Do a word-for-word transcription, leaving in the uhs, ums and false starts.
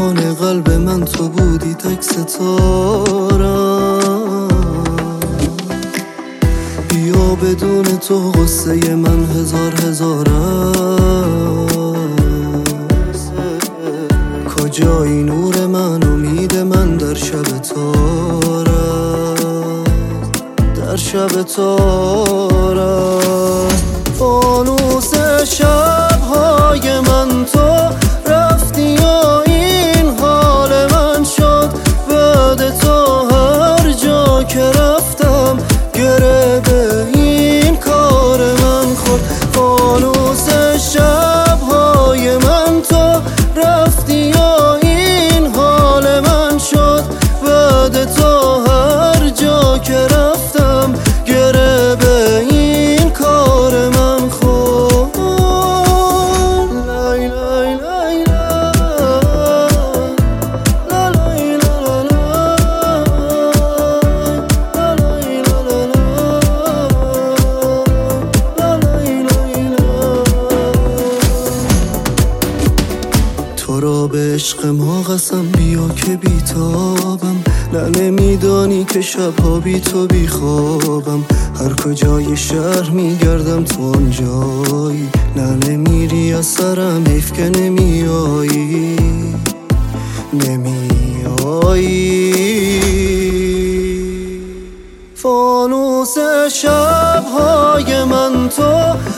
آسمان قلب من تو بودی تک ستارم. بیا بدون تو غصه من هزار هزار است. کجایی نور من امید من در شب تار است، در شب تار است. فانوس شب‌های من تو رفتی و این حال من شد. بعد تو هر جا که رفتم گره به این کار من خورد. فانوس شب‌های من تو رفتی و این حال من شد. بعد تو هر جا که رفتم گره به این کار من خورد. لای لای لای لای تو را به عشق ما قسم بیا که بیتابم. نه نمیدانی که شبها بی تو بی خوابم. هر کجای شهر میگردم تو آنجایی. نه نمیری از سرم حیف که نمیایی، نمیایی. فانوس شب‌های من تو